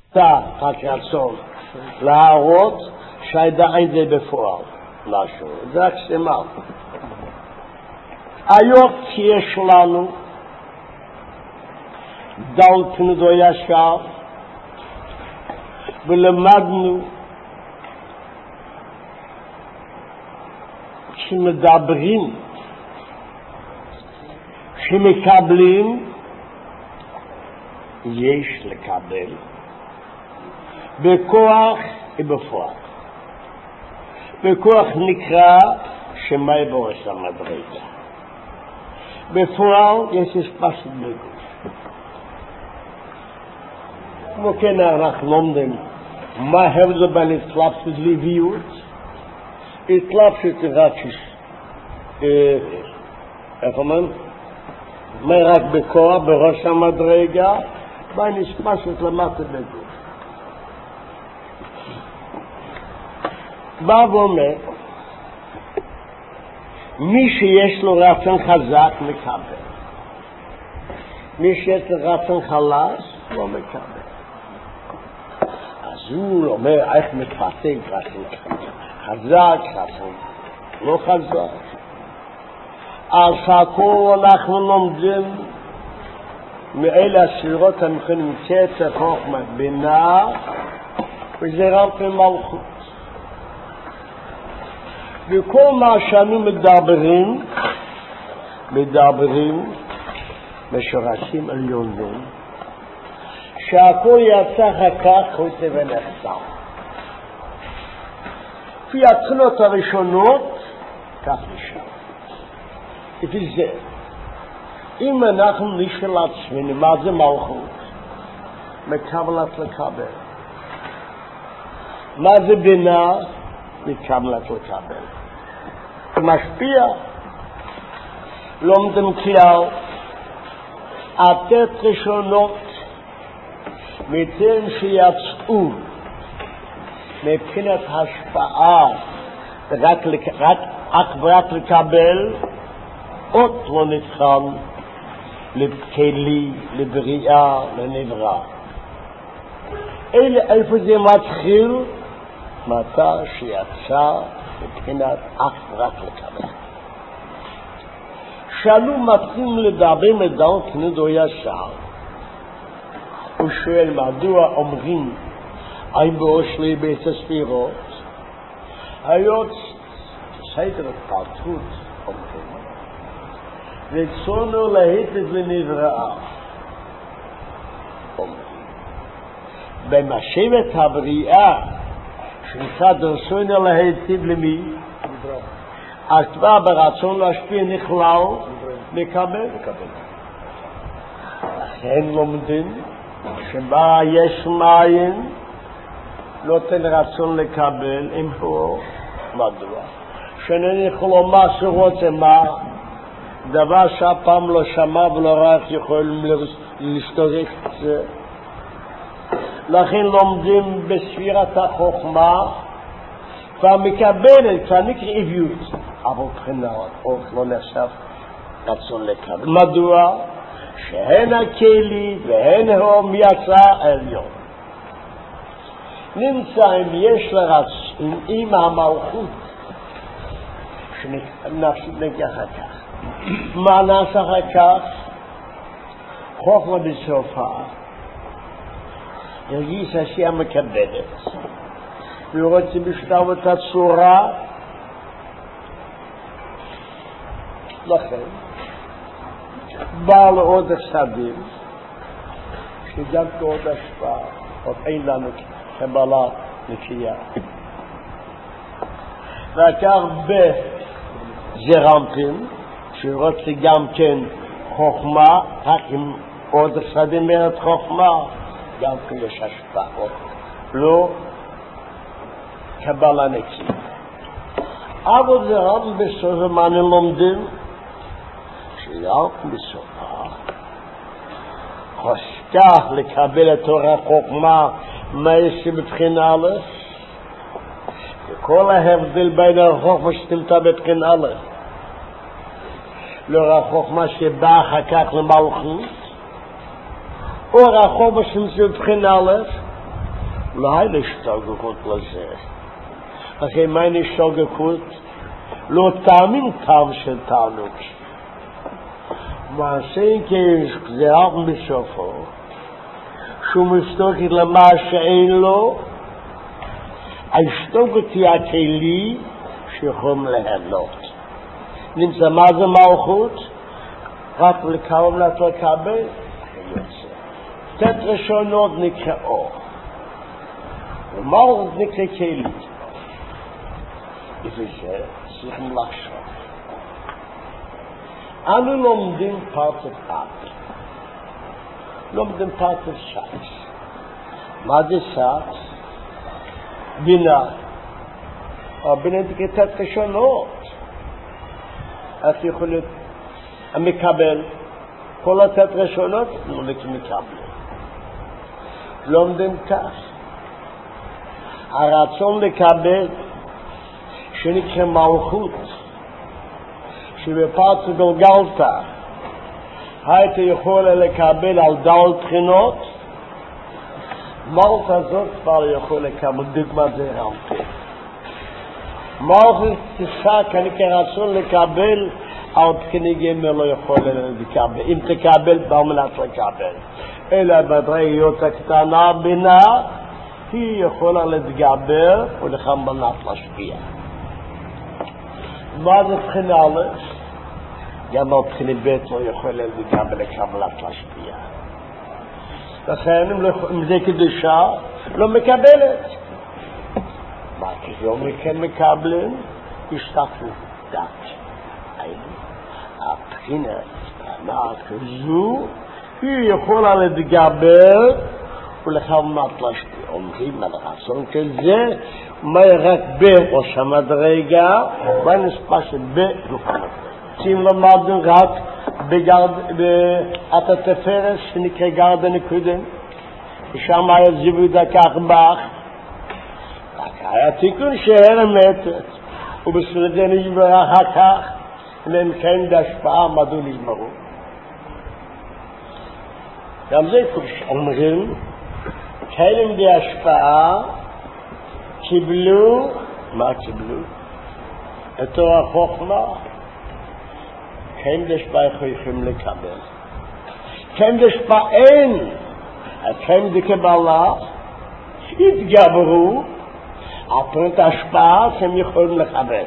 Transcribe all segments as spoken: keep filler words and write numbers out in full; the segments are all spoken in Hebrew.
אתה הרצון להראות שעדיין זה בפועל משהו, זה רק סימן. היום שיש לנו דל פנדו ישר ולמדנו שמדברים שמקבלים יש לקבל בכוח ובפועל. בכוח נקרא שמאי בורש המדרגה, בפועל יש הספשת בגוף. כמו כן אנחנו לומדים מה ההבדל בין התלבשות לביאות. התלבשות זה רק איך אומרים? מה רק בכוח בראש המדרגה, בין הספשת למטה בגוף. בא ואומר, מי שיש לו רצון חזק מקבל, מי שיש לו רצון חלש לא מקבל. אז הוא אומר איך מתפתח רצון חזק, רצון לא חזק. אז הכל אנחנו לומדים מאלה הספירות המכונים קצר, חוכמה, בינה וזעיר אנפין מלכות. וכל מה שאנו מדברים, מדברים משורשים עליונים, שהכל יצא אחר כך חוטא ונחסר. לפי התחילות הראשונות, כך נשאר. לפי זה, אם אנחנו נשאל עצמנו, מה זה מלכות? מקבלת לקבל. מה זה בינה? מקבלת לקבל. משפיע. לומדים כלל לתת ראשונות מתן שיצאו מבחינת השפעה רק, רק, רק, רק לקבל עוד לא נבחן לכלי, לבריאה, לנברא. אלה איפה זה מתחיל? מתי שיצא מבחינת אך רק לקבל. שאלו מתחילים לדבר מדל פנדו ישר. הוא שואל מדוע אומרים אין באושלי בית הספירות? היות סדר פרטות אומרים רצונו להיטיב לנבראה. אומרים במשאבת הבריאה שנקרא רצונו להיטיב למי? אז כבר ברצון להשפיע נכלל מקבל. לכן לומדים שבה יש מים נותן רצון לקבל עם הוא. מדוע? שאני יכול לומר שרוצה מה? דבר שהפעם לא שמע ולא רק יכולים להסתובב את זה. לכן לומדים בספירת החוכמה כבר מקבלת, כבר נקרא עביות, אבל בחינה עוד לא נחשב רצון לקבל. מדוע? שהן הכלי והן הוא מיצא העליון. נמצא אם יש לרצון עם המלכות שנגיד אחר כך. מה נעשה אחר כך? חוכמה בסופה הרגיש שהיא מקבלת והוא רוצה בשלב את הצורה. לכן בא לעוד השדים שגם כעוד השפעה עוד אין לנו קבלה נקייה, וכך בזעיר אנפין שרוצה גם כן חוכמה, רק עם עוד השדים מרת חוכמה גם כן יש השפעות לא קבלה נקייה. אבל זה רק בסוף מה אני לומדים שרק בסופה חושקה לקבל את תורה חוכמה מה יש בבחינה א', וכל ההבדל בין החוכמה שתמצא בבחינה א' לא החוכמה שבאה אחר כך למלכות, או החוכמה שתמצא בבחינה א' לא היה השתוגגות לזה. לכן מה אין השתוגגות? לא טעמים טעם של תענוג. מעשה כגזירת בסופו, שהוא מסתוגג למה שאין לו, ההשתוגגות היא הכלי שיכולים להנות. נמצא מה זה מלכות? רק לקרוב נת לקבל, תת ראשונות נקראו. ומלכות נקרא כלי. לפי זה צריכים לחשוב. אנו לומדים פרטת אב. לומדים פרטת שץ. מה זה שץ? בינה. הבינה נקראת ראשונות. איך יכול להיות המקבל? כל התת ראשונות נולד מקבל. לומדים כך. הרצון לקבל שנקרא מלכות, שבפרט גולגלת היית יכול לקבל על דל בחינות, מלכות הזאת כבר יכול לקבל דוגמה זה רמפה. מלכות תשע כנקרא רצון לקבל על בחינים לא יכול לקבל, אם תקבל במנת לקבל, אלא בדרגות הקטנה בינה היא יכולה להתגבר ולכמבנת להשפיע. מה זה בחינה א'? גם על בחינה ב' לא יכול להתגבר לקבלת להשפיע. לכן אם זה קדושה לא מקבלת. מה כיום מכן מקבלים? השתתפו דת. הבחינה קטנה כזו היא יכולה להתגבר ולכמבנת להשפיע. אומרים על הרצון כזה מה רק בראש המדרגה ונספה שבגופנו. שים למדנו רק בעת התפארת שנקרא גרד הנקודם, ושם היה זיווי דקח בך, רק היה תיקון שהר מתת, ובסוד זה נשבר אחר כך, והם כן בהשפעה מדו נשברו. גם זה כוש אומרים, כאלה בהשפעה קיבלו, מה קיבלו? את תור החוכמה. כן דשפעה יכולים לקבל. כן דשפעה אין. כן דקבלה התגברו הפרט השפעה שהם יכולים לקבל.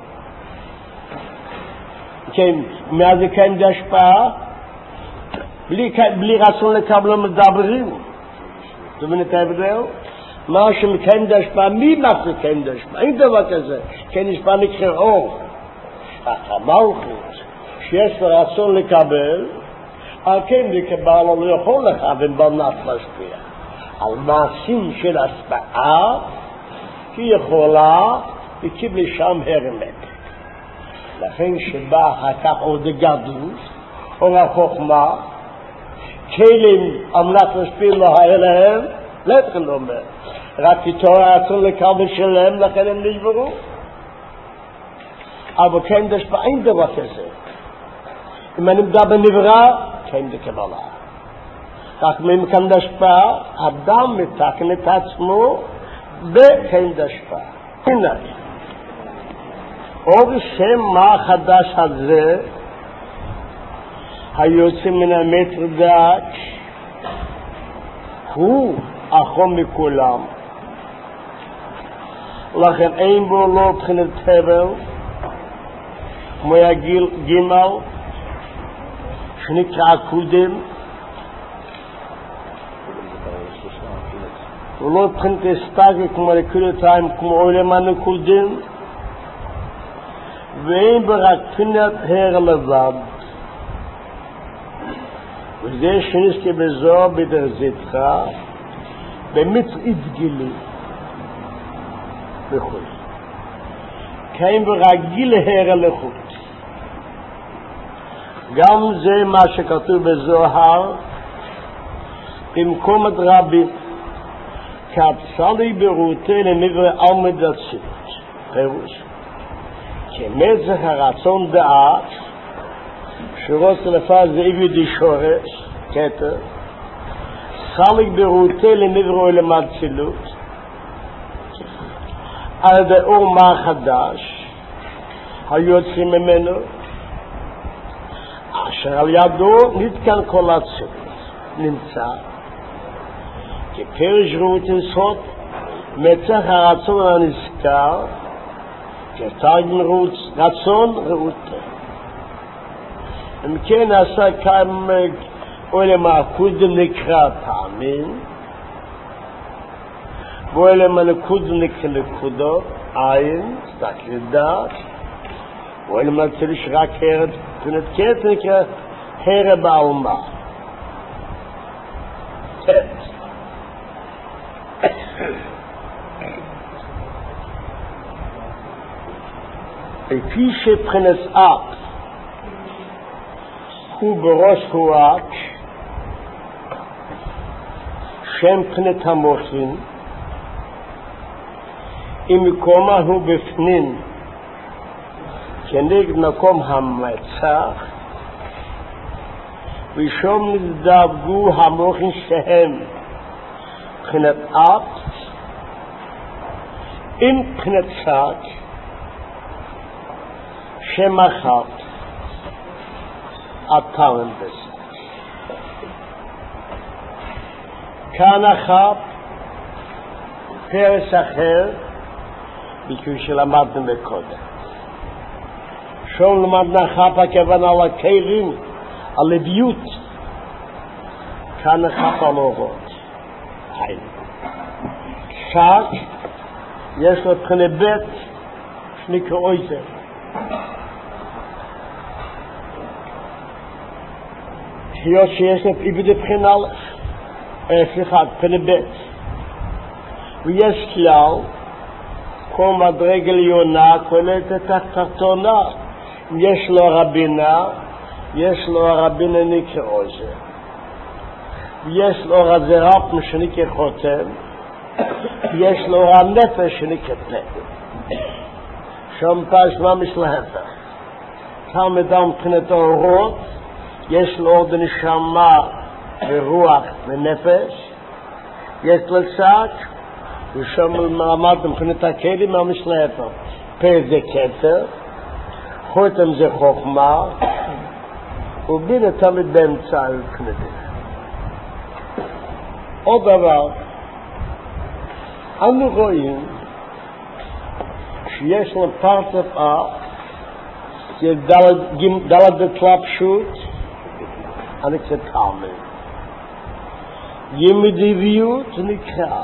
כן, מה זה כן דשפעה? בלי, בלי רצון לקבל מדברים. אתה מבין את ההבדל? מה שמכן דשפעה, מי מה זה כן דשפעה? אין דבר כזה. כן דשפעה נקרא אור. המלכות, שיש לו רצון לקבל, על כן לקבל לא יכול לכוון במנת להשפיע. על מעשים של השפעה, היא יכולה, היא קיבלה שם הרמת. לכן שבא הכך עוד הגדלות, או החוכמה, כלים אמנת להשפיע לא היה להם, לכן לא אומר. רק איתו הרצון לקבל שלהם, לכן הם נשברו. אבל כן דשפעה אין דבר כזה. אם אני מדבר בנברא, כן דקבלה. רק אם כן דשפעה, אדם מתקן את עצמו בכן דשפעה. הנה, עוד שם מה החדש הזה, היוצא מן המטר דעת, הוא אחום מכולם. לכן אין בו לא תחינת תבל, כמו יגיל גימל, שנקרא קודם, ולא תחינת הסתגל כמו לקולתיים, כמו עולמן קודם, ואין בו רק תחינת הר לבד. וזה שנסתי בזו בדרזתך, במצעית גילי, וכו'. קיים ברגיל הר הלכות. גם זה מה שכתוב בזוהר, במקום את רבי, כעצלי ברותי למברא עלמד הצילות. פירוש. כמצח הרצון דעת, שרוץ לפעד זה איבי שורש, כתר, סליק ברותי למברא עלמד צילות, על ידי אומה חדש היוצאים ממנו, אשר על ידו נתקן כל הצוות, נמצא כפרש ראות יסוד מצח הרצון הנזכר כתרגם רצון ראות. אם כן עשה כאן עולם הקודם נקרא פעמים, ועולם הנקודם נקרא נקודות, עין, סתק לדעת, ועולם הנצליש רק הרד, פונת קט נקרא הרד בעלמה. תת. לפי שבחינס אף הוא בראש הואק שם פנת המוחין אם מקומה הוא בפנין כנגד מקום המצח ושום נזדבגו המוחין שהם פנת אף אם פנת צק שם אחת הטעם בזה. כאן אחת פרס אחר בכוי שלמדנו בקודם. שום למדנו אחת הכוונה על הכלים, על לביוט. כאן אחת על אורות. שק יש לו תכנה בית שנקרא אויזר. היות שיש לו איבד בחינה א', סליחה, בחינה ב', ויש כלל, כל מדרגה עליונה כוללת את התחתונה, יש לו רבינה, יש לו הרבינה נקרא עוזר, יש לו רזרפ שנקרא חותם, יש לו הנפש שנקרא פה. שם פש ממש להפך. כאן מדם מבחינת האורות, יש לו עוד נשמה ורוח ונפש, יש לו צק, ושם מעמד מבחינת הכלים ממש להפך. פה זה כתר, חותם זה חוכמה, ובינה תמיד באמצע מבחינת. עוד דבר, אנו רואים שיש לו פרצף אף, דלת התלבשות, אני קצת תעמד. ימדיביות נקרא.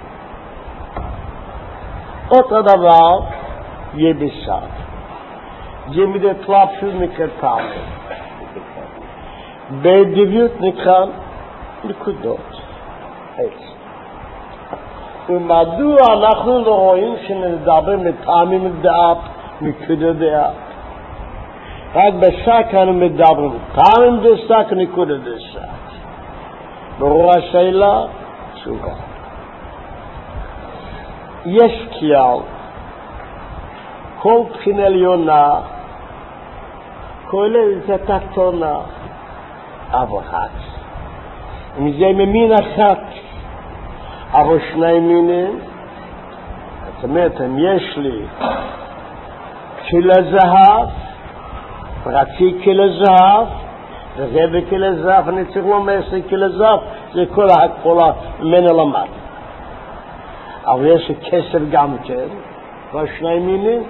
אותו דבר, יבסת. ימדי התלבשות נקרא תעמד. בדיביות נקרא נקודות. עץ. ומדוע אנחנו לא רואים שנדבר מטעמים מדעת, נקודה דעת? רק בשק אנו מדברים, טעמים דשק, נקודה דשק. ברור השאלה? תשובה. יש כלל, כל בחינה עליונה, כולל את התחתונה, אבל אחת. אם זה ממין אחת, אבל שני מינים, זאת אומרת, אם יש לי כלי זהב, פרצי כלי זהב, וזה בכלי זהב, אני צריך לומר שכלי זהב, זה כל הקפולה ממנה למד. אבל יש כסף גם כן, והשני מינים.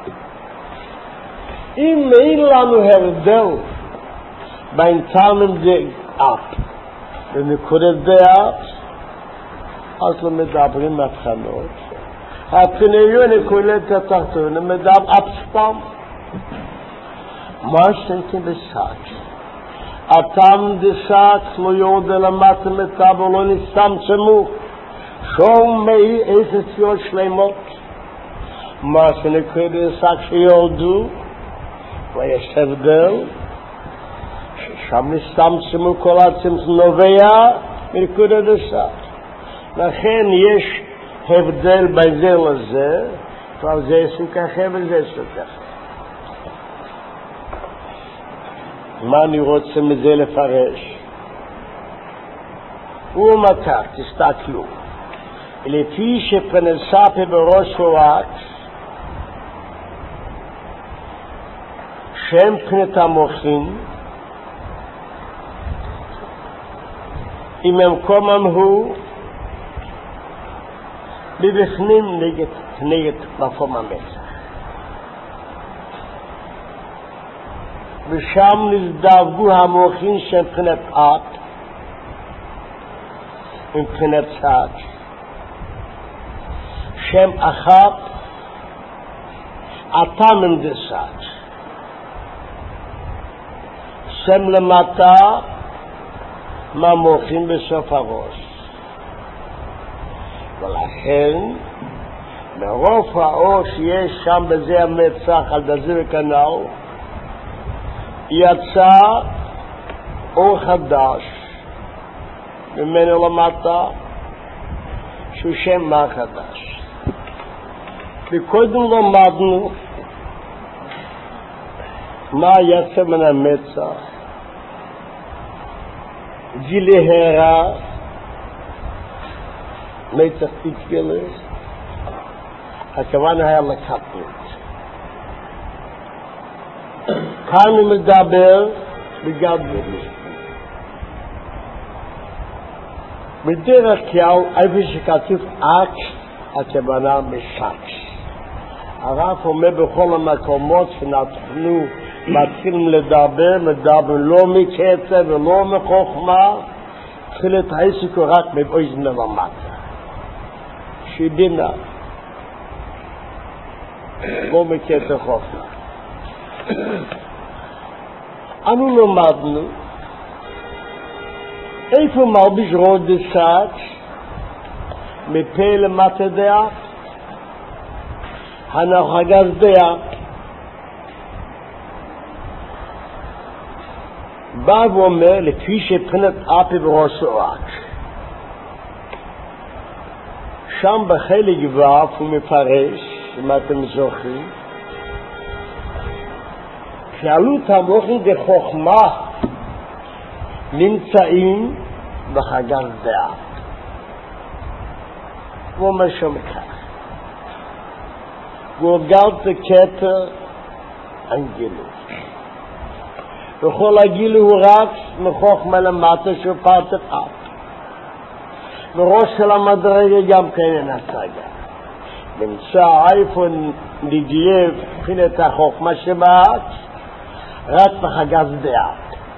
אם אין לנו הבדל בין טעמים דעת ונקודת דעת, אז לא מדברים מהבחנות. הפניון כוללת התחתונה, מדבר אבסטם. מה שתנתם בשק? הטעם דשק לא יורדה למטה מטב ולא נסתמצמו. שום מי איזה ציון שלמות. מה שנקרא בשק שיורדו, ויש הבדל, ששם נסתמצמו כל הצמצום נובע מנקודת השק. לכן יש הבדל בין זה לזה, אבל זה עשו ככה וזה עשו ככה. מה אני רוצה מזה לפרש? הוא אומר כך, תסתכלו. לפי שפרנסה בראש ורק, שם פנת המוחין, אם המקומם הוא מבפנים נגד, נגד מקום המצח. ושם נזדווגו המוחין שם פנת אט, מבחינת צד. שם אחת, אתם עם דסד. שם למטה, מה מוחין בסוף הראש. ולכן, מרוב האור שיש שם בזה המצח, על דזה וכנל, יצא אור חדש, ממנו למטה, שהוא שם מה חדש. וקודם למדנו מה יצא מן המצח, גילהרה, מצח תתגלה, הכוונה היה לקטנות. כאן הוא מדבר בגדלות. בדרך כלל, איפה שכתוב אק, הכוונה משק. הרב אומר בכל המקומות שנתנו, מתחילים לדבר, מדבר לא מקצה ולא מחוכמה, התחיל את העסק רק מבאוזן למטה. שיבינה, לא מקצה חוכמה. אנו למדנו, איפה מלביש רוד דסת, מפה למטה דעה, הנחגז דעה. בא ואומר, לפי שפנת אפי בראשו רק. שם בחלק ו' הוא מפרש, אם אתם זוכרים, שעלות המוחין דחוכמה נמצאים בחגז דעה. הוא אומר שם כך. והוא גלת כתר אנגילו. וכל הגילו הוא רץ מחוכמה למטה שהוא פרטת אף. וראש של המדרגה גם כן אין השגה. נמצא איפה נגיע מבחינת החוכמה שבאת, רק בחגז דעה.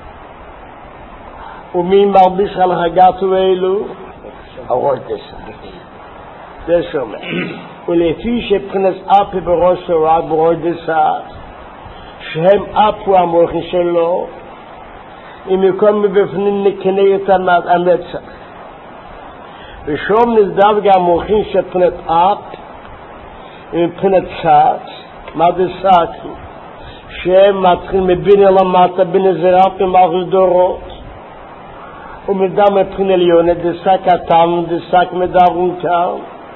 ומי מלביש על הגת ואלו? הראש דסה. זה שומע. ולפי שבחינס אפי בראש הורק בראש דסה, שהם אפו המוחין שלו, אם יקום מבפנים נקנה את המצח. ושום נזדב גם המוחין שבחינת אפ, מבחינת צד, מה דסקי? שהם מתחילים מבין למטה, בין הזרעת ומלכות דורות. ומדם מבחין עליונה, דסק התם, דסק מדברים כאן.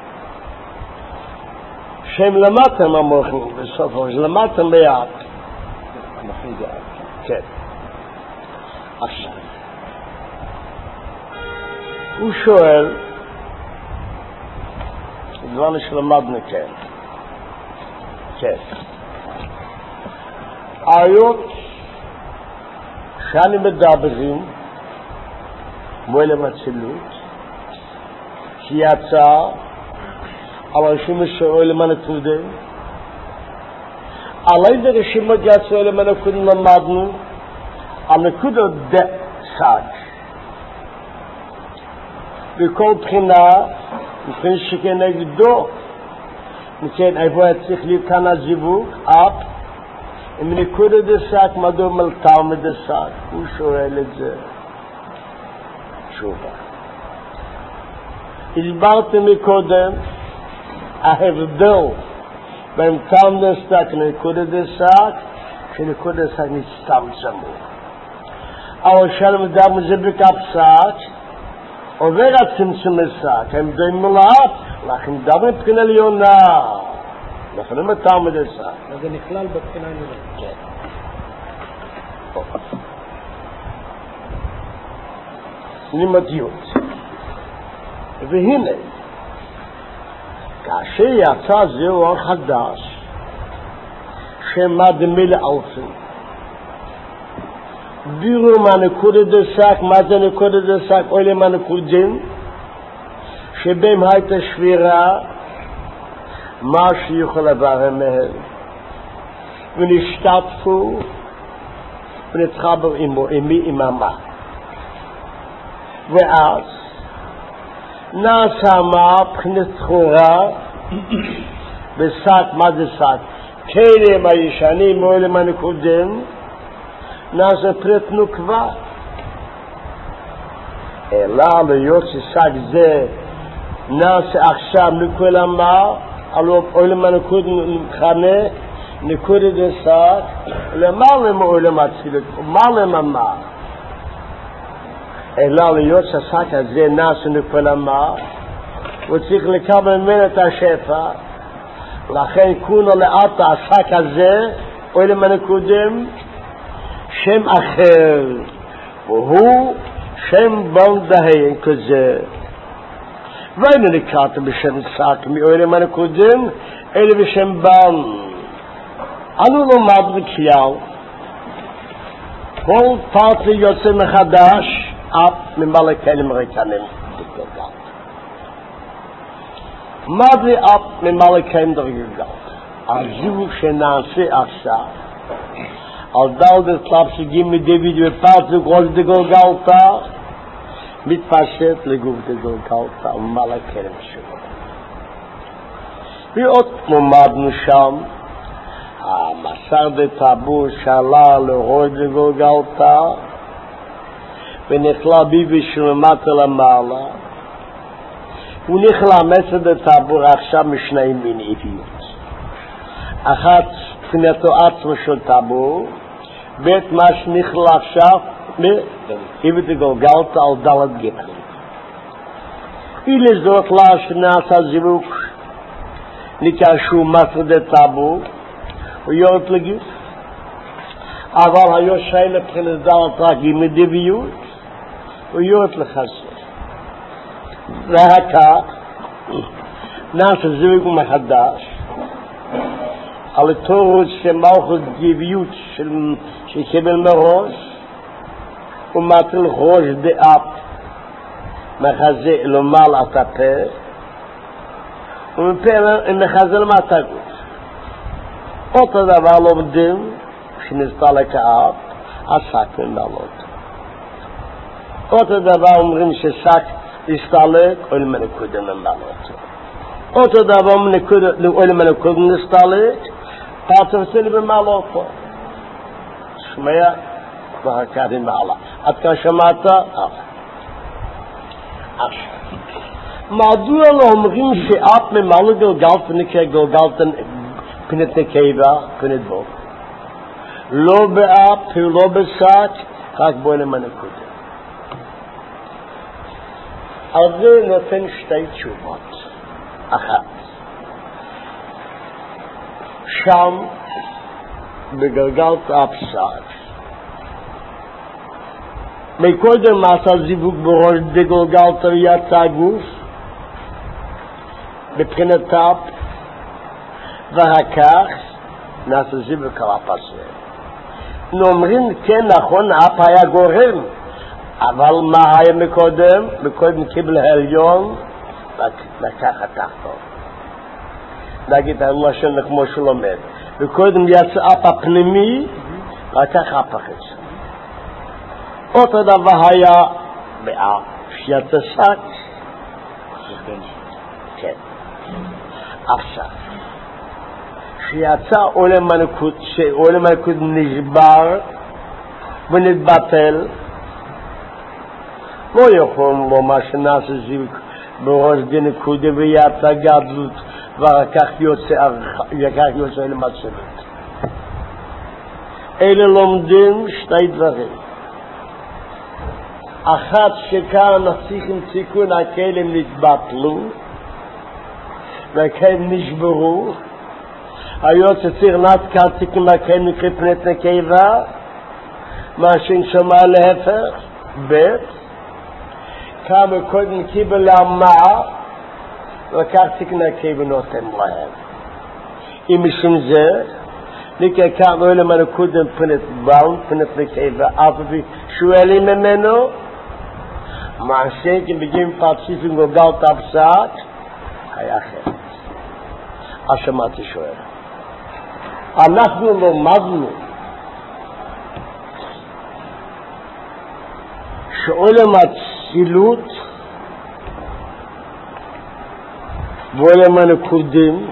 שהם למטה מהמוחין, בסוף הראש, למטה מיד. המוחין זה עד. כן. עכשיו. הוא שואל, דבר שלמדנו כן. כן. האיות שאני מדברים, מועלם הצילות, שיצא, אבל רשימה שואל למען הקודם, עלי זה רשימה יצא למען הקודם למדנו, על נקודות דסק. בכל בחינה, מבחינה שכנגדו, מכן איפה צריך להיות כאן הזיווג, אפ, עם נקודה דסק, מדוע מלטר מדסק, הוא שואל את זה. תשובה. הסברתי מקודם, ההבדל בין טעם דסק לנקודה דסק, שנקודה דסק נצטמצמו. אבל שלם דם זה בקפסק, עובר הצמצום עסק, הם די מלאט, לכן דם מבחינה עליונה. לכן הם טעם דסק. אז זה נכלל בבחינה עליונה. כן. לימדיות. והנה, כאשר יצא זה אור חדש שמדמיל אלפים בירו מהנקודת דסק, מה זה נקודת דסק? אלה מהנקודים שבהם הייתה שבירה מה שיוכל לברם מהם ונשתתפו ונתחבר עמו, עמי עממה ואז נעשה מה בחינת זכורה בשק, מה זה שק? כלים הישנים או אלה מהנקודים נעשה פרט נוקבה אלא להיות ששק זה נעשה עכשיו לכל אמר אלו אולם הנקוד חנה נקוד דסק למעלה מאולם הצילת מעלה ממש אלא להיות ששק הזה נעשה לכל אמר וצריך לקבל ממנו את השפע לכן כונו לאט השק הזה אולם הנקודים שם אחר והוא שם בלדהיין כזה ואין נקראת בשם שק מאוילם הנקודים אלא בשם בן אנו לומד בכלל כל פרטי יוצא מחדש אף ממלא כלים ריקנים מה זה אף ממלא כלים דרגלגלת הזיווג שנעשה עכשיו על דל דסלאפ שגים מדויד ופרט וגרוש דגלגלתה מתפשט לגוף דגלגלתה ומעלה כלים שלו ועוד למדנו שם המסר דטבור שעלה לראש דגלגלתה ונכלה ביבי שלמטה למעלה ונכלה מסר דטבור עכשיו משני מינאיות אחת פנתו עצמו של טבור בית מה שנכלה עכשיו איבד גלגלת על דלת גיטל אילי זאת לה שנעשה זיווג נקשו מסר דטבור ויורד לגיף אבל היו שי לבחינת דלת רק עם דביות ויורד לחסר והכך נעשה זיווג מחדש על התורות שמלכות גביות שקיבל מראש ומטל ראש דאפ מחזה למעל את הפה ומחזה למטה גוף אותו דבר לומדים שנסתלק האפ השק ממעלות אותו דבר אומרים ששק נסתלק או למנקודם ממעלות אותו דבר או למנקודם נסתלק פרטר סלי במעלות פה שומע ואחר עם מעלה עד כאן שמעת? מדוע לא אומרים שאף ממעלה גלגלת נקרא גלגלת פנת נקבה פנת בו לא באף ולא בשק רק בו למנקודם על זה נותן שתי תשובות אחת שם בגלגלת הפסק מקודם מעשה זיווג בראש דגלגלת ויצא גוף בבחינת טאפ והכך נעשה זיווג על הפסק נאמרים כן נכון אף היה גורם אבל מה היה מקודם? מקודם קיבל העליון לקח התחתון להגיד הלשון כמו שלומד וקודם יצא אף הפנימי לקח אף החצי אותו דבר היה באף שיצא שק כן עכשיו שיצא עולם מלכות שעולם מלכות נשבר ונתבטל לא יכול לומר שנעשה זיווג בראש דנקודה ויצא גדלות ואחר כך יוצא למצבת אלה לומדים שני דברים אחת שכאן נסיכים תיקון הכלים נתבטלו והכלים נשברו היו שצריך נתקע תיקון הכלים נקרא פנת נקבה מה שנשמע להפך ב' כמה קודם קיבל המעה לקח תקנה כבנותם להם. אם משום זה, נקרא לא למנקודם פנת באון, פנת לקבע, אף בי שואלים ממנו, מעשה כי מגיעים פרציפים גולגלת הפסק, היה אחרת. אז שמעתי שואל. אנחנו לומדנו שעולם הצילות ועולם הנקודים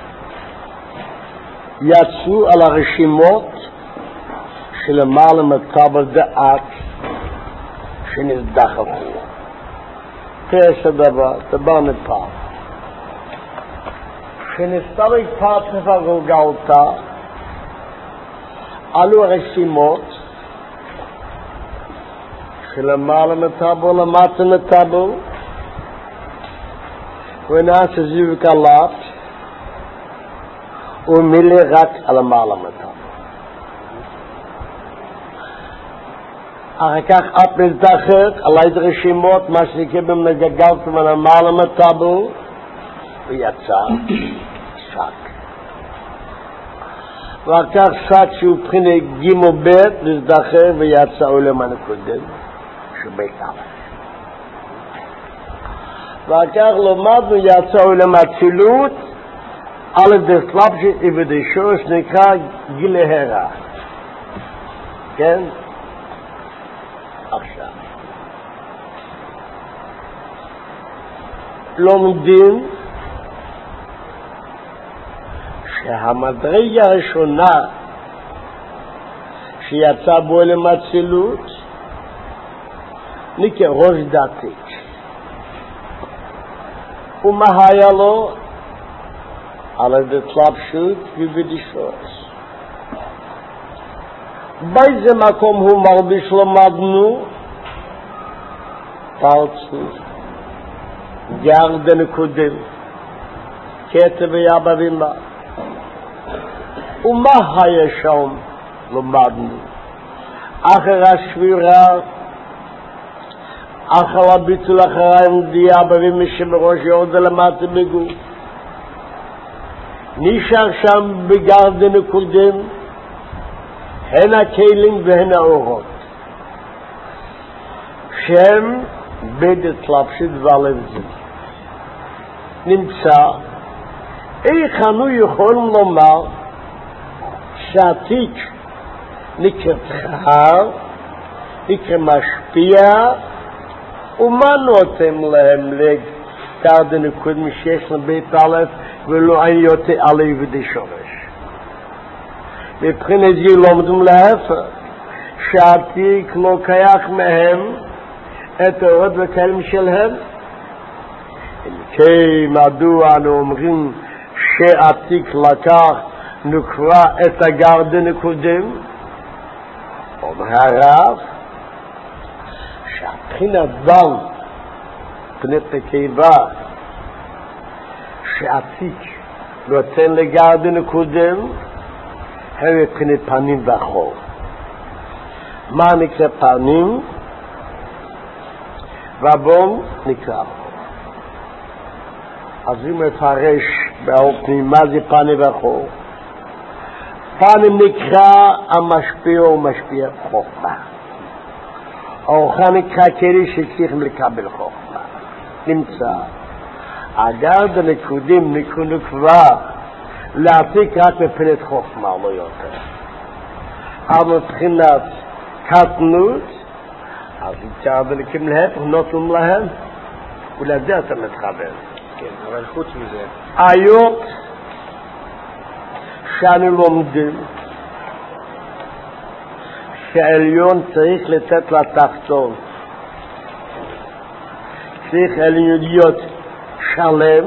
יצאו על הרשימות שלמעלה מקבל דעת שנזדחפו. תראה הדבר, דבר מפעם. כשנסתלק פרצף הגולגלתה, עלו הרשימות שלמעלה מטאבו, למטה מטאבו, ונעשה זיו קלט, ומילא רק על המעלה מטאבו. אחר כך את מזדחת על איזה רשימות, מה שקיבם נגגלת מן המעלה מטאבו, ויצא שק. ואחר כך שק שהוא בחינה גימו בית, נזדחת ויצא עולם הנקודם, שבית א'. ואחר כך לומדנו יצא עולם הצילות, על ידי סלבשית ובדישור שנקרא גיל ההרה. כן? עכשיו. לומדים שהמדרגה הראשונה שיצא בו עולם הצילות נקרא ראש דתית. ומה היה לו? על ידי התלבשות ובדישוס. באיזה מקום הוא מרביש למדנו? פרצוף, גרדן קודם, כתב ויבא וימה. ומה היה שם למדנו? אחר השבירה, אחר הביטול אחריים דיאבא וימה שמראש יורד למטה בגוף. נשאר שם בגרדן קודם, הן הכלים והן האורות. שם בית התלבשות ועלם זה. נמצא, איך אנו יכולים לומר שהתיק נקרא תחר, נקרא משפיע, ומה נותן להם לגרדן קודם שיש לבית א' ולא אין יותר עלי ודי שורש. מבחינת זה לומדים להפך, שהתיק לא קייך מהם את האורות וכלים שלהם. אם כי מדוע אנו אומרים שהתיק לקח נקרא את הגרדן הקודם? אומר הרב שהבחינת בל פנת נקבה שעתיק נותן לגרדן הקודם הם מבחינת פנים ואחור. מה נקרא פנים? ובום נקרא. אז הוא מפרש באופנים מה זה פנים ואחור. פנים נקרא המשפיע ומשפיע חוכמה. האורחה נקרא כלי שצריכים לקבל חוכמה. נמצא הגרדן הקודם נקונו כבר להעתיק רק מבחינת חוכמה, לא יותר. אבל מבחינת קטנות, אז גרדן הקודם להפך נותנים להם, ולזה אתה מתחבר. כן, אבל חוץ מזה. היות שאני לומדים שהעליון צריך לתת לתחתון, צריך עליון להיות שלם,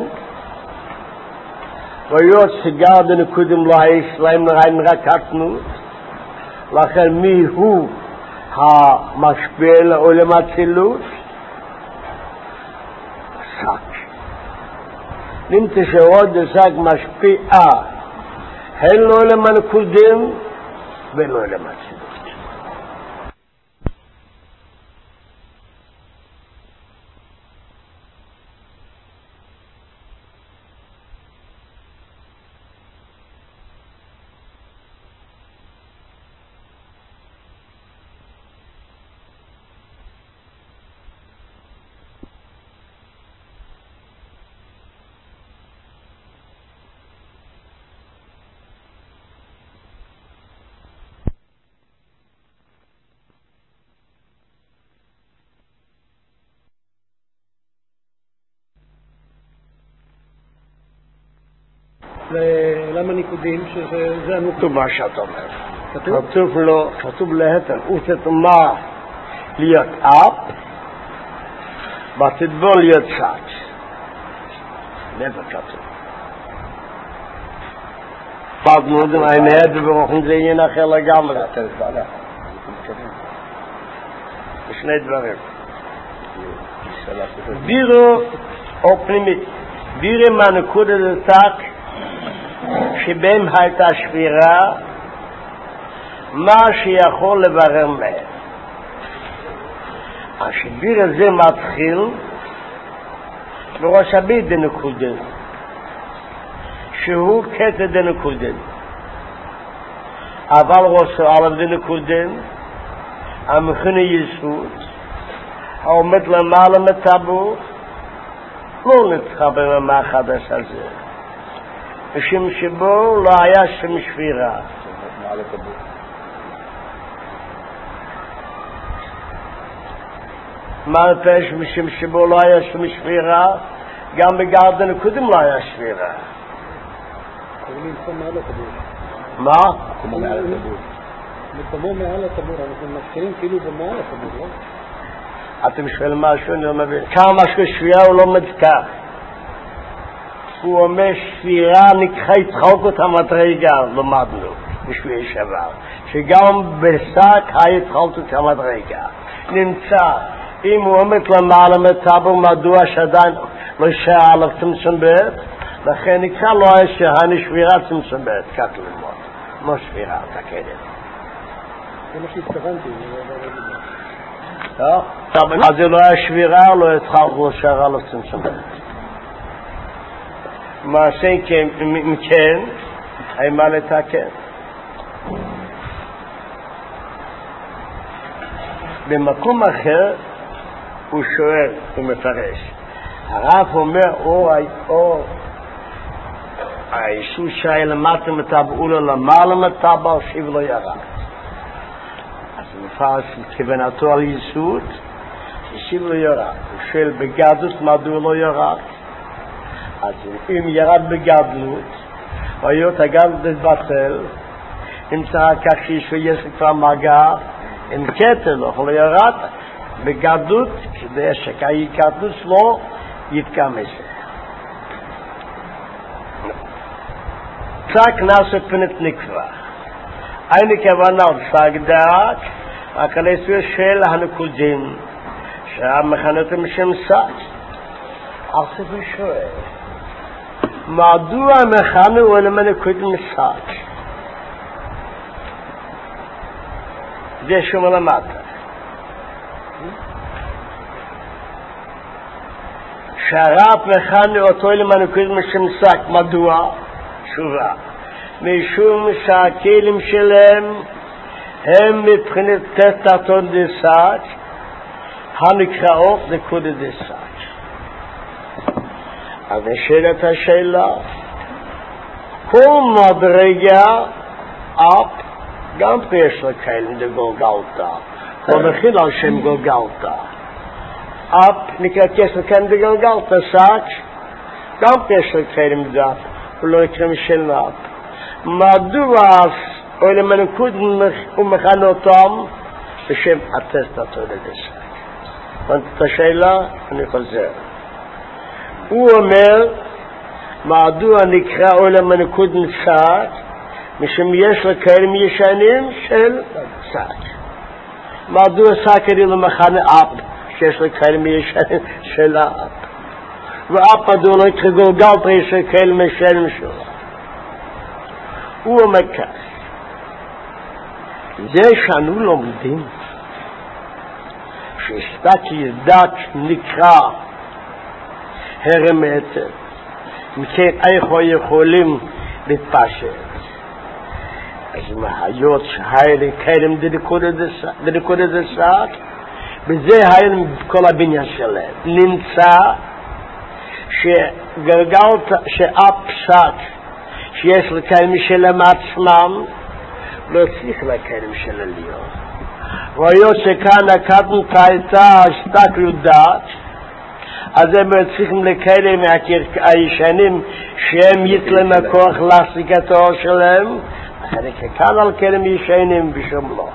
והיות שגרדן קודם לא יש להם רק קטנות, לכן מי הוא המשפיע לעולם הצילות? שק. נמצא שעוד שק משפיע הן לעולם הקודם ולעולם הצילות. למה ניקודים? שזה הנוקד. כתוב מה שאת אומר. כתוב? כתוב לו, כתוב להתר, ותתמה להיות אפ, ותדבור להיות סאק. נבר כתוב. פעם נודם, אני נהד וברוכן זה עניין אחר לגמרי. בשני דברים. בירו או פנימית. בירו מהנקודה לטק שבהם הייתה שבירה מה שיכול לברר מהם. השביר הזה מתחיל בראש הבית דנקודן שהוא קטע דנקודן אבל ראש אלף דנקודן המכונה יסוד העומד למעלה מטבור לא נתחבר למה החדש הזה משום שבו לא היה שם שבירה מעל הטבור מה הפרש משום שבו לא היה שם שבירה גם בגרדן הקודם לא היה שבירה קוראים פה מעל הטבור מה? מקומו מעל הטבור מקומו מעל הטבור אנחנו מזכירים כאילו במעל הטבור לא? אתם שואל משהו אני לא מבין כמה משהו שבירה הוא לא מדקה הוא אומר שבירה נקחה התחלקות המדרגה למדנו בשביל שבר שגם בשק היה התחלקות המדרגה נמצא אם הוא עומד למעלה מטבור מדוע שעדיין לא יישאר עליו צמצום בית לכן נקרא לו שהיינו שבירה צמצום בית כך ללמוד לא שבירה תקדת זה מה שהתכוונתי אז זה לא היה שבירה לא יתחל לא יישאר עליו צמצום בית מעשה אם כן היה מה לתקן במקום אחר הוא שואל, הוא מפרש. הרב אומר, או, או, הישוב שהיה למטה מטבע, הוא לא למעלה מטבע, שיב לא ירד. אז הוא מפרש כוונתו על יסוד, שיב לא ירד. הוא שואל בגדלות, מדוע לא ירד? אז אם ירד בגדלות, היות הגדלות להתבטל, אם צריך כך שישו יש כבר מגע, אם קטל, לא ירד, בגדלות, כדי שהגדלות לא יתקע מזה. צק נעשה פנית נקרא. אין כוונה שהגדרת, רק על יסוד של הנקודים, שהמכנתם שם סק. אז הוא שואל, מדוע המכנה הוא אלמנט נקודים סק? זה שום למטה. שהרב מכנה אותו למנקודים משם סק, מדוע? תשובה. משום שהכלים שלהם הם מבחינת תחתון דסק, הנקראות נקודת דסק. אז נשאלת השאלה, כל מדרגה אפ, גם יש לכלים דגולגלתה, או מכיל על שם גולגלתה. אפ נקרא כסר כאן בגלגלת, סק, גם כסר כאן בדף, ולא יקרא משל אפ. מדוע או למנקוד ומכן אותם בשם הטסטתו לדסק. את השאלה אני חוזר. הוא אומר, מדוע נקרא או למנקוד סק, משום יש לכאלה ישנים של סק. מדוע סק היא למכן אפ, שיש לכאלה מישנים של האפ. ואף מדוע לא יתגולגלת יש לכאלה מישנים שלו. הוא אומר כך, זה שאנו לומדים, שסתק ידעת נקרא הרמטר, מכן איכו יכולים להתפשט. אז מהיות שהיילי קדם דנקודת הסק, בזה היינו כל הבניין שלהם. נמצא שגלגלת, שאפ סק, שיש לקיים משלם עצמם, לא צריך לקיים של עליון. והיות שכאן הקטנות הייתה הסתכלות דת, אז הם צריכים לכאלה מהישנים שהם יתלם הכוח להחזיק את האור שלהם, אחרי כאן על כאלה מישנים בשום לא.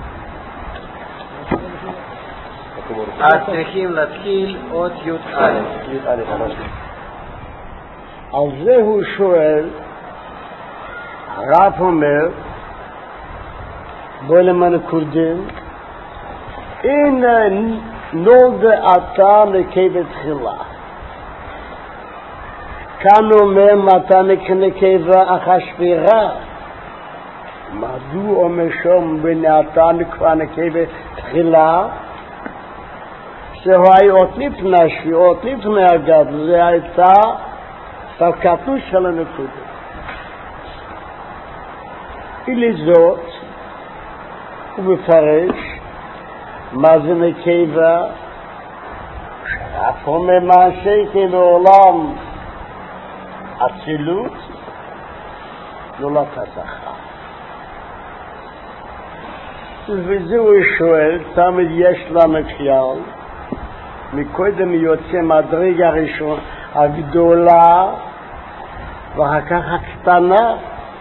אז צריכים להתחיל עוד י' א'. על זה הוא שואל, הרב אומר, בוא למען כורדים, הנה נולד אתה נקבה תחילה. כאן אומר מתה נקבה אחשווירה. מדוע אומר שום בנעתה נקבה נקבה תחילה? זהו היה עוד לפני שבי, עוד לפני הגדל, זה הייתה תקתו של הנקודה. ולזאת, הוא מפרש, מה זה נקבה? שאף אומר מעשי כבעולם אצילות, נולד הזכר. וזה הוא שואל, תמיד יש לנו כלל, מקודם יוצא מדרגה ראשון הגדולה ואחר כך הקטנה,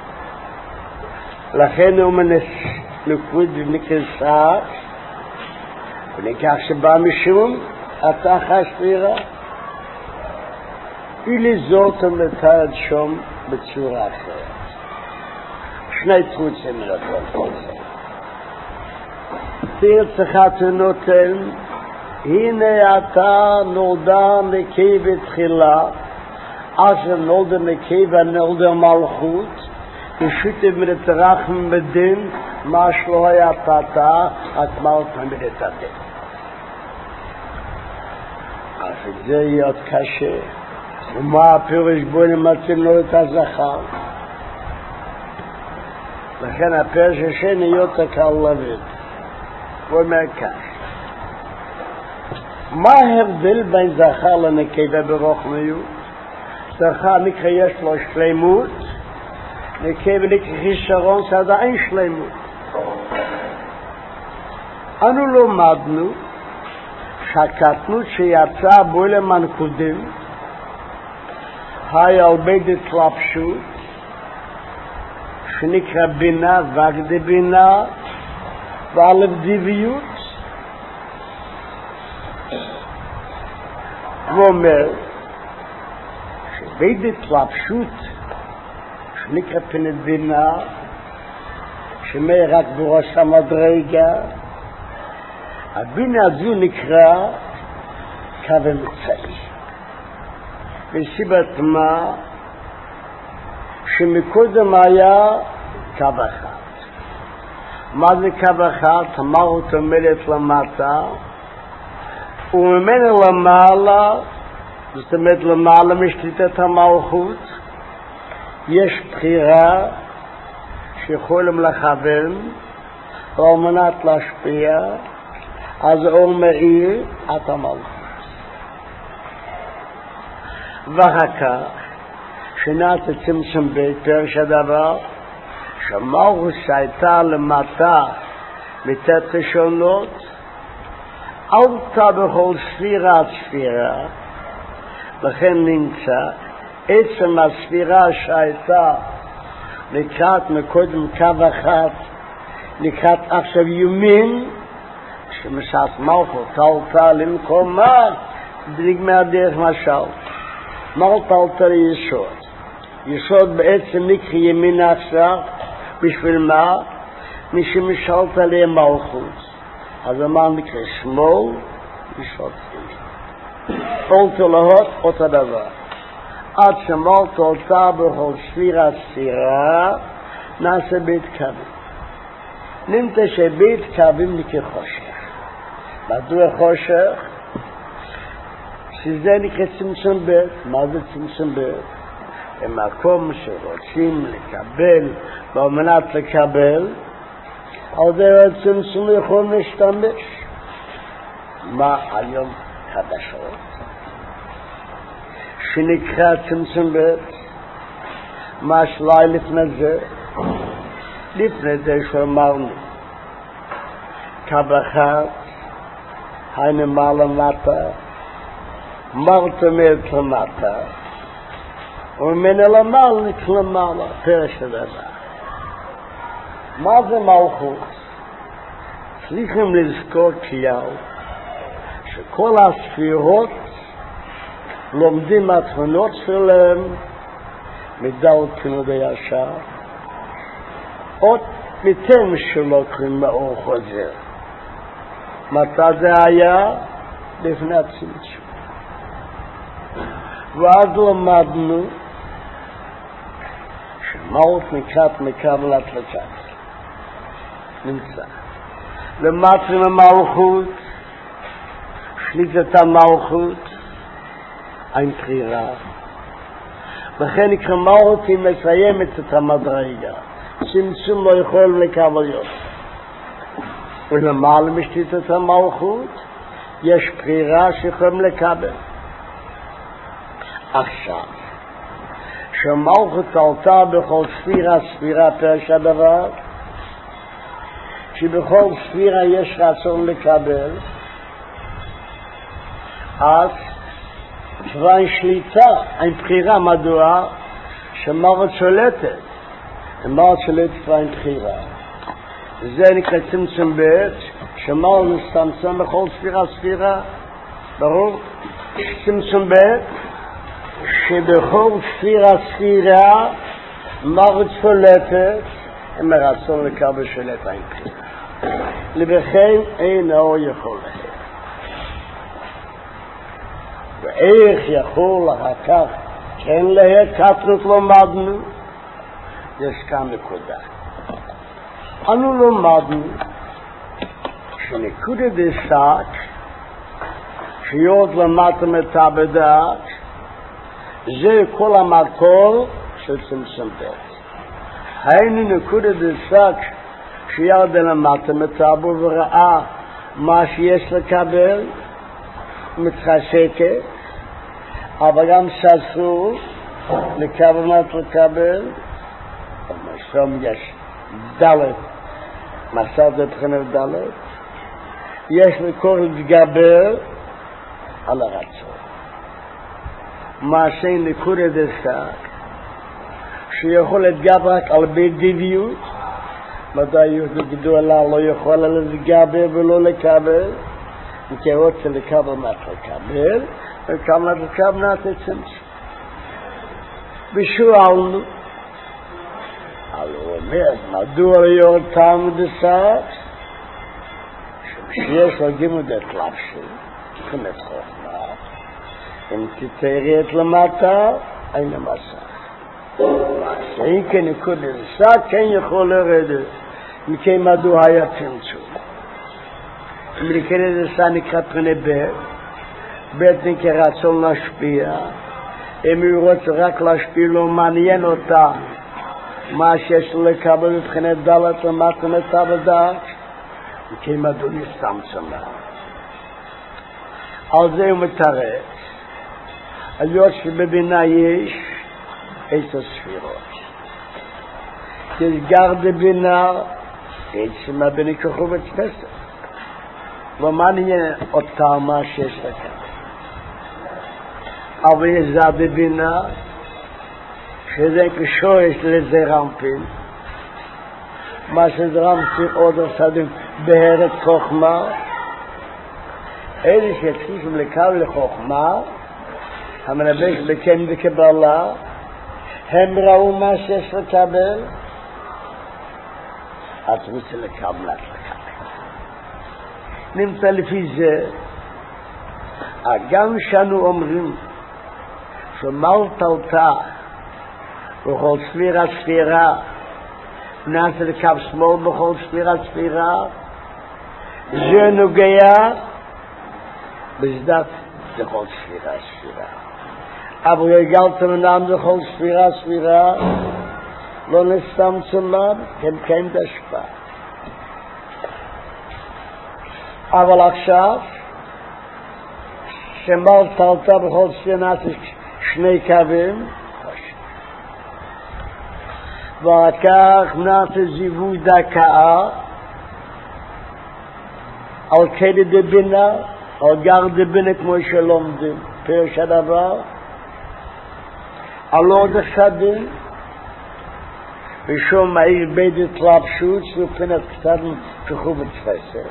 לכן הוא מנס נקוד ונכנסה וניקח שבא משום אתה חשבירה ולזאת ומתאר שום בצורה אחרת. שני תרוצים לכל כל זה. תרצחת נותן, הנה אתה נולדה נקבה תחילה, אשר נולדה נקבה נולדה מלכות, ושוטה מנתרחם בדין, מה שלא היה תתה, את מלכה מנת הדין. אז זה להיות קשה. ומה הפירוש בו נמצאים לו את הזכר? לכן הפירוש השני יותר קל להבין. הוא אומר כך. מה ההבדל בין זכר לנקבה ברוחניות? זכר נקרא יש לו שלמות, נקבה נקרא חיסרון, זה עדיין שלמות. אנו לומדנו שהקטנות שיצאה בו למנקודים היה על בית התלבשות שנקרא בינה וגדי בינה ועל הבדיביות. הוא אומר שבית התלבשות שנקרא פנת בינה שמאיר רק בראש המדרגה, הבינה הזו נקרא קו אמצעי. וסיבת מה שמקודם היה קו אחד. מה זה קו אחד? המלכות עומדת למטה וממנו למעלה, זאת אומרת למעלה משליטת המלכות יש בחירה שיכולים לכוון על מנת להשפיע, אז אור מאיר את המלכות. ואחר כך שנת צמצום בית פרש הדבר שהמלכות שהייתה למטה מתת ראשונות עלתה בכל ספירה עד ספירה, לכן נמצא עצם הספירה שהייתה לקראת מקודם קו אחד לקראת עכשיו יומין שמשעת מלכות עלתה למקומה נגמר הדרך משל מלכות עלתה ליסוד. יסוד בעצם נקרא ימין עכשיו בשביל מה? משמשלת עליהם מלכות, אז מה נקרא שמאל יסוד ימין. עלתה להות אותו דבר עד שמלכות עלתה בכל ספירה ספירה נעשה בית קווים. נמצא שבית קווים נקרא חושך. מדוע חושך? שזה נקרא צמצום בית. מה זה צמצום בית? במקום שרוצים לקבל ועל מנת לקבל על זה הצמצום יכולים להשתמש. מה היום חדשות שנקרא צמצום בית? מה שלאי לפני זה? לפני זה שאמרנו קו אחד היינו מעלה מטה מלטה מעט למטה, וממנה למעלה למעלה, פרש הדבר. מה זה מלכות? צריכים לזכור כלל, שכל הספירות לומדים התכונות שלהם מדלת כנוד הישר, עוד מתם שלא קוראים מאור חוזר. מתי זה היה? לפני הצמצום. ואז למדנו שמלכות נקראת מקבלת לקבל. נמצא. למדנו המלכות, שליטת המלכות, אין בחירה. לכן נקרא מלכות היא מסיימת את המדרגה. צמצום לא יכול לקבל יותר. ולמעלה משליטת המלכות, יש בחירה שיכולים לקבל. עכשיו, שהמלכות עלתה בכל ספירה, ספירה פרש הדבר, שבכל ספירה יש רצון לקבל, אז כבר אין שליטה, אין בחירה. מדוע? שמלכות שולטת. המלכות שולטת כבר אין בחירה. זה נקרא צמצום ב', שמלכות מצטמצם בכל ספירה, ספירה. ברור? צמצום ב', שבכל ספירה, ספירה, מלכות שולטת, עם הרצון לקבל שולט אין בחירה. לבכן אין האור יכול להר. ואיך יכול אחר כך כן להר, כתנות לומדנו, יש כאן נקודה. אנו לומדנו שנקודה דסק, שיוד למדתם את הבדעת, זה כל המקור של צמצום ב'. היינו נקודה דסק, שירד למדתם את הבו וראה מה שיש לקבל, מתחשקת, אבל גם שאסור לכוונת לקבל, שם יש דלת, מסע זה בחינת דלת, יש לקרוא להתגבר על הרצון. מה שאין נקודה דסק, שיכול להתגבר רק על בית דיביות, מתי יהודה גדולה לא יכולה להתגבר ולא לקבל, וכי רוצה לקבל נת לקבל, וכמה לקבל נת לצמצום. ושואלנו, אבל הוא אומר, מדוע להיות תלמוד דסק? שיש לו גימוד את לבשי, כמת חוכמה, אם תתארת למטה, אין המסך. אם כן נקודה דסק, כן יכול לרדת, מכי מדוע היה צמצום. אם נקודה דסק נקרא פני ב', ב' נקרא רצון להשפיע, אם הוא רוצה רק להשפיע לא מעניין אותה, מה שיש לו לקבל מבחינת דלת למטה מטה בדעת, וכי מדוע נסתמצם לה. על זה הוא מתרץ, על להיות שבבינה יש עשר ספירות. תסגר בבינה, עצם הבינה כחו ותפסת. לא מעניין אותה מה שיש לקבל. אבל יש זה בבינה, שזה כשורש לזרמפין, מה שזרמפין עוד עשדים בהרת חוכמה, אלה שצריכים לקבל לחוכמה, המנבש בכן וקבלה, הם ראו מה שיש לקבל, את רוצה לקבל, את לקבל. נמצא לפי זה, גם שאנו אומרים, שמלת עלתה, בכל ספירה ספירה, נעשה לקו שמאל בכל ספירה ספירה, זה נוגע בזדת בכל ספירה ספירה. אבל יגלת מנם בכל ספירה ספירה, לא נסתמצם לה, הם כן תשפע. אבל עכשיו, שמלת עלתה בכל ספירה, נעשה שני קווים, ואחר כך נעשה זיווי דקה על כדי דבינה, על גר דבינה כמו שלומדים. פירוש הדבר, על עוד השדים, ושום העיר בית התלבשות, סופנת קצת פתחו בתפסת.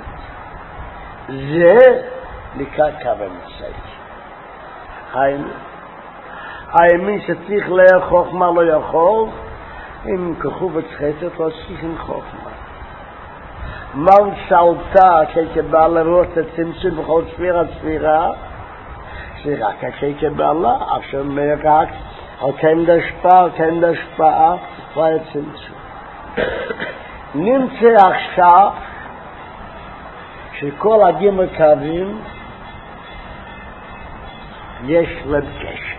זה נקרא קו אמצעי. היינו, הימין שצריך לאר חוכמה לא יכול, אם כחו בתחסת לא צריך עם חוכמה. מל סלטה כקבע לראות את צמצום בכל ספירה ספירה, שרק כקבע עכשיו מרק על כן דשפעה, כן דשפעה, והיה צמצום. נמצא עכשיו שכל עדים הקווים יש לב קשר.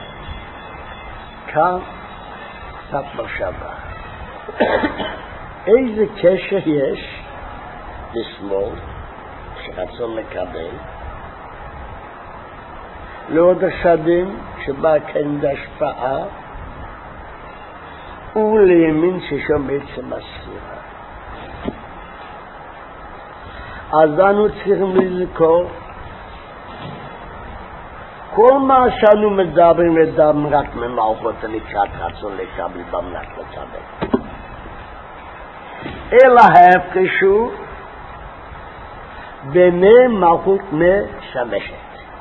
כאן קצת מחשבה. איזה קשר יש לשמאל שרצון לקבל, לעוד השדים שבא כן דשפעה, ולימין ששם בעצם הספירה. אז אנו צריכים לזכור כל מה שאנו מדברים מדברים רק ממערכות לקראת רצון לקבל במנת לקבל, אלא ההפרש הוא ביני מלכות משמשת.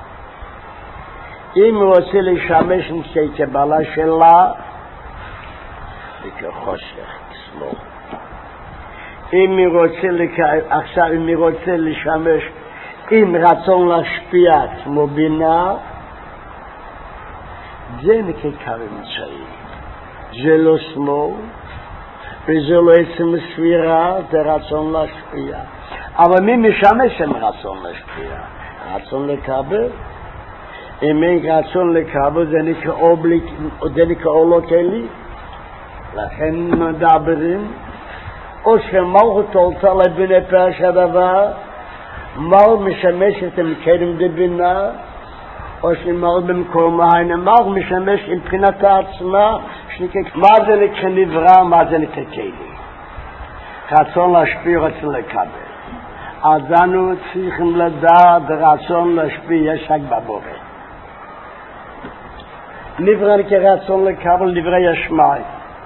אם הוא רוצה לשמש כקבלה שלה וכחושך שמאל, אם הוא רוצה עכשיו אם הוא רוצה לשמש עם רצון להשפיע כמו בינה, זה נקרא קו אמצעי. זה לא שמאל וזה לא עצם ספירה, זה רצון להשפיע. אבל מי משמש עם רצון להשפיע? רצון לקבל. אם אין רצון לקבל, זה נקרא אובליק, זה נקרא אולות אלי. לכן מדברים, או שמלכות עולתה לביני פרש הדבר, מל משמשת עם קדם דבינה, או שמל במקום העין, מל משמש עם בחינת העצמה, שנקרא, מה זה נקרא נברא, מה זה נקרא כלי. רצון להשפיע, רצון לקבל. אז אנו צריכים לדעת רצון להשפיע, יש רק בבורא. נברא נקרא רצון לקבל, נברא יש מים.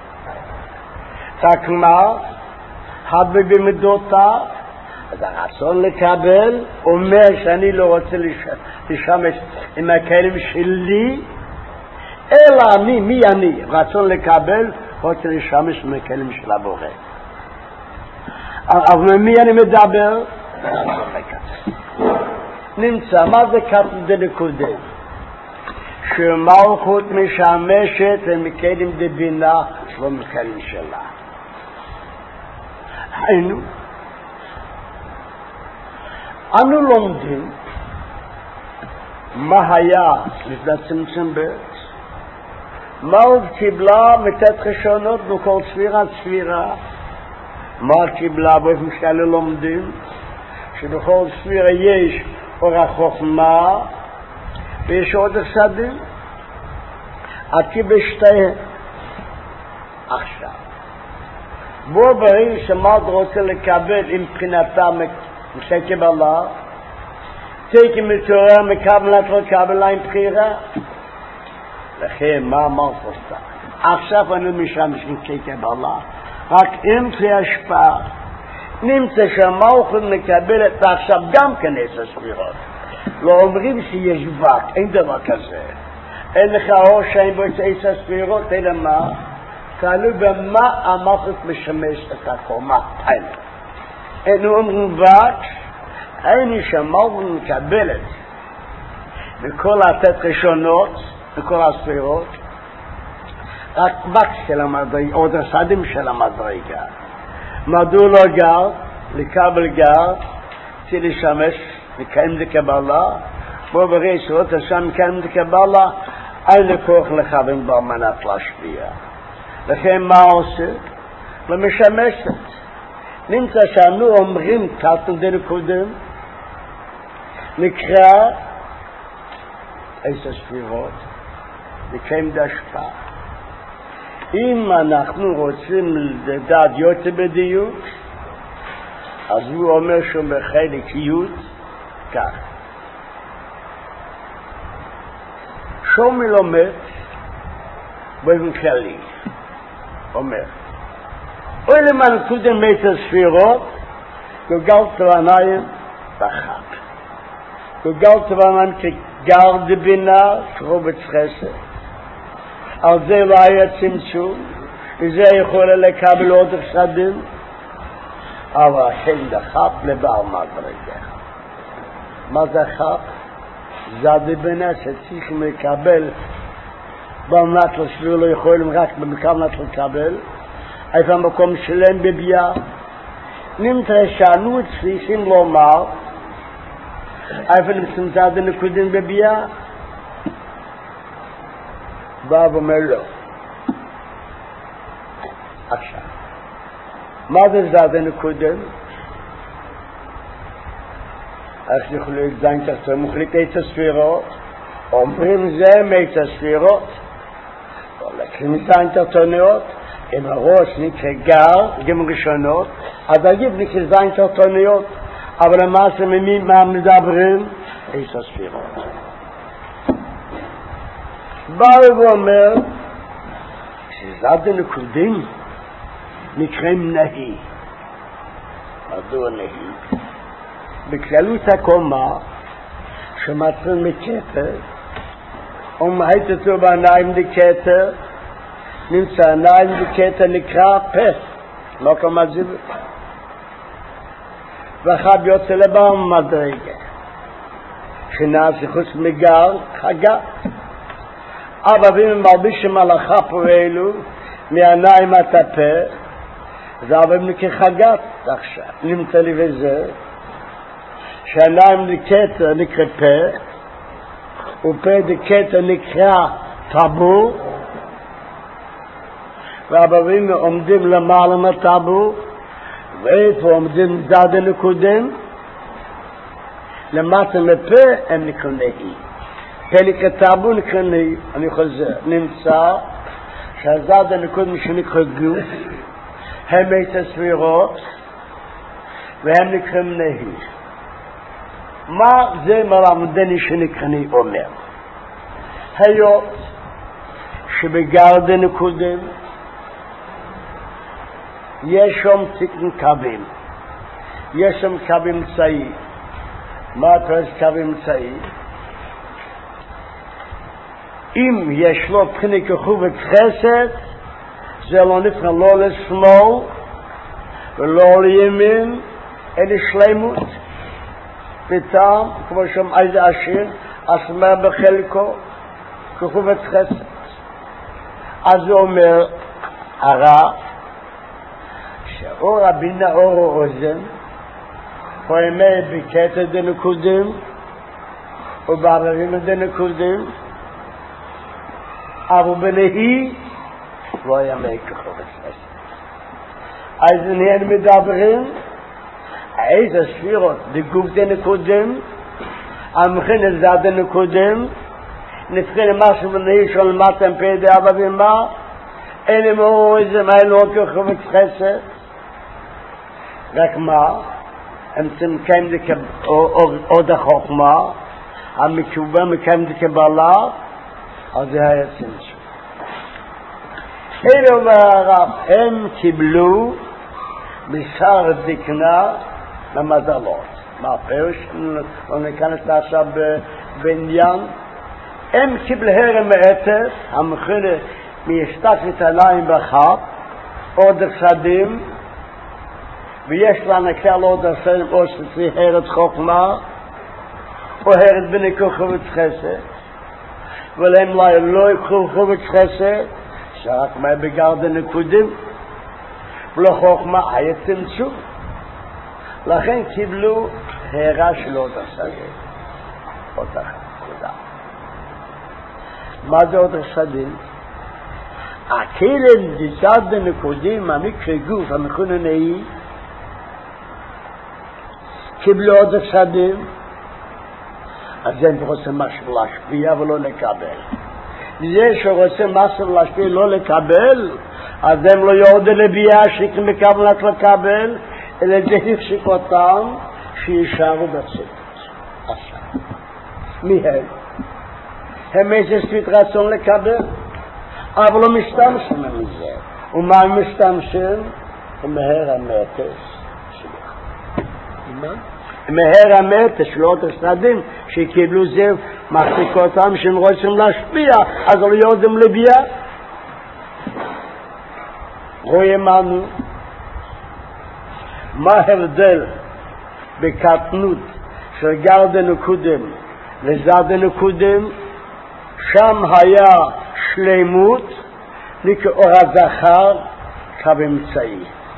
רק מה? הרבה במידותה, אז הרצון לקבל אומר שאני לא רוצה לשמש עם הכלים שלי, אלא אני, מי אני? רצון לקבל, רוצה לשמש עם הכלים של הבורא. אבל ממי אני מדבר? רצון לקבל. נמצא, מה זה כתוב דנקודה? שמלכות משמשת ומכלים דבינה שלא מכלים שלה. היינו, אנו לומדים מה היה לפני צמצום ב', מה עוד קיבלה מתת ראשונות בכל ספירה ספירה, מה קיבלה באופן שאלה לומדים שבכל ספירה יש אור החוכמה ויש עוד השדים, עד בשתיהם. עכשיו בו בריא שמד רוצה לקבל עם בחינתה מקבלה, תקי מתואר מקבלת לקבלה עם בחירה. לכן מה אמרת אותה? עכשיו אני משמש עם כקבלה, רק אם זה השפעה. נמצא שהמלכות מקבלת עכשיו גם כן עשר ספירות. לא אומרים שיש וק, אין דבר כזה. אין לך אור שאין בו עשר ספירות, אלא מה? תלוי במה המלכות משמש את הקומה. אין אומרים וק, אין שהמלכות מקבלת בכל התת ראשונות, בכל הספירות, רק וק של המדרגה, עוד הסדים של המדרגה. מדוע לא גר, לקבל גר, צריך לשמש, לקיים דקבלה, בו בראי שרות השם מקיים דקבלה, אין לכוח לכוון בה מנת להשפיע. לכן מה עושה? לא משמשת. נמצא שאנו אומרים כתוב דין קודם, נקרא עשר ספירות, לקיים דשפעה. אם אנחנו רוצים לדעת יותר בדיוק, אז הוא אומר שהוא בחלק י' כך. שומי לומד באופן כללי, אומר, אוי למען קודם מטר ספירות, גוגל תרניים בחג. גוגל תרניים כגר דבינה, שרובץ חסד. על זה לא היה צמצום, וזה יכול לקבל עוד חסדים, אבל השם דחף לבעל מדרגה. מה זה חף? זה הדבינה שצריכים לקבל במנת לסביר לא יכולים רק במקמת לקבל איפה המקום שלהם בביאה נמצא שענו צריכים לומר איפה נמצא את הנקודים בביאה בא ואומר לא עכשיו מה זה זה הנקודים? איך יכולים לזיין תחתו מוחליט את הספירות אומרים זה מאת הספירות לקחים זיין תחתוניות עם הראש נקרא גר גם ראשונות אז אגיב נקרא זיין תחתוניות אבל למעשה ממי מה מדברים את הספירות בא ואומר שזד הנקודים נקראים נהי מדוע נהי בכללות הקומה שמצרים מכתר ומהית אותו בעיניים לכתר נמצא עיניים לכתר נקרא פה לא כמה זיו ואחד יוצא לבא מדרגה שנעשה חוץ מגר חגה אבל אם מלבישים על החפו אלו מהעיניים את הפה זה אבל נקרא חגת עכשיו נמצא לי וזה שעיניים לכתר נקרא פה ופה לכתר נקרא טבור והבבים עומדים למעלה מהטבור ואיפה עומדים זד הנקודים למטה מפה הם נקרא נהי פה נקרא טבור נקרא נהי אני חוזר נמצא שהזד הנקודים שנקרא גוף הם את הספירות והם נקראים נהי מה זה מלמדני שנקרני אומר היות שבגרד נקודים יש שם תקן קווים יש שם קווים צאי מה פרס קווים צאי אם יש לו בחיני כחובת חסד זה לא נפנה לא לשמאל ולא לימין אלא שלמות פתאום, כמו שם איזה עשיר, אסמר בחלקו, כחובת חסד. אז הוא אומר, הרע, שאור הבינה אור האוזן, הוא אומר בקטע דנקודים, ובערבים דנקודים, אבל בנהי, לא היה מי כחובת חסד. אז נהיים מדברים, איזה ספירות בגוף דנקודים המכין זד דנקודים נתחיל משהו בנהי של מתם פיידי אבא ומה אלה מאור איזה מה לא כחובת חסד רק מה הם צמקיים עוד החוכמה המקובה מקיים דקבלה אז זה היה צמצום אלה אומר הם קיבלו בשר דקנה למזלות. מה הפירוש? לא ניכנס עכשיו בעניין. הם קיבל הרם מעטר, המכין מישתק לתעליים בחב, עוד חסדים, ויש לנו כלל עוד חסדים, או שצריך הרד חוכמה, או הרד בני כחובת חסד, ולהם לא יקחו חובת חסד, שרק מה בגרד הנקודים, ולא חוכמה היה צמצום. לכן קיבלו הערה של עוד חסדים. עוד חסדים. מה זה עוד חסדים? הכלים דיסד בנקודים, המקרה גוף, המכון הנהי, קיבלו עוד חסדים, אז הם רוצים משהו להשפיע ולא לקבל. זה שרוצים משהו להשפיע ולא לקבל, אז הם לא יורדים לביאה שכם מקבלת לקבל, אלא זה הפסיק אותם שישארו בצדות. עכשיו, מי הם? הם איזה ספיט רצון לקבל, אבל לא משתמשים מזה. ומה משתמשים? מהר המתש. מה? מהר המתש, לא עוד הסרדים שקיבלו זה, מחזיק אותם שהם רוצים להשפיע, אז לא יודעים לביע. רואים אנו, מה ההבדל בקטנות של גרדנו קודם לזרדנו קודם? שם היה שלמות לכאור הזכר כבמצאי.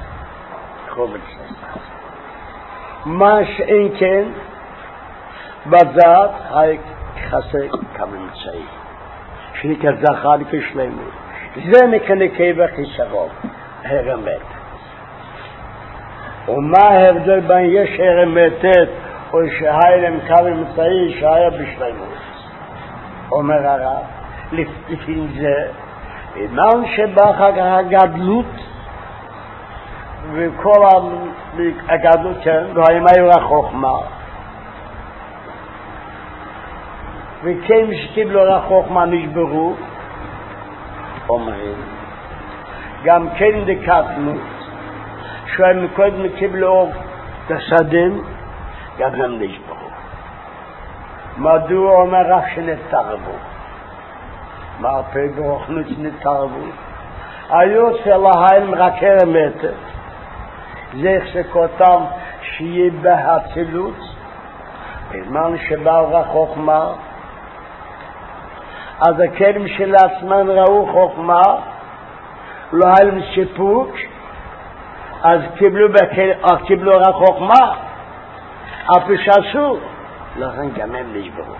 מה שאין כן בזאת היה חסר כבמצאי, שנקרא זכר כשלמות. זה נקרא נקבה חיסרון, הרמת. ומה ההבדל בין יש הרמתת או שהיילם קו אמצעי שהיה בשלמות? אומר הרב, לפי זה, בזמן שבא אחר כך הגדלות, וכל הגדלות, כן, והאם היו החוכמה, וכן שקיבלו החוכמה נשברו, אומרים, גם כן דקטנות, שהם קודם קיבלו תסדים, גם הם נשברו. מדוע אומר רק שנתרבו? מה פה ברוכנות שנתרבו? היו צלהם רק הרמתת, זה שכותם שיהיה בהצילות, בזמן שבאו החוכמה, אז הכלים של עצמם ראו חוכמה, לא היה להם סיפוק, אז קיבלו, בכל, קיבלו רק חוכמה, אף שעשו, לכן גם הם נשברו.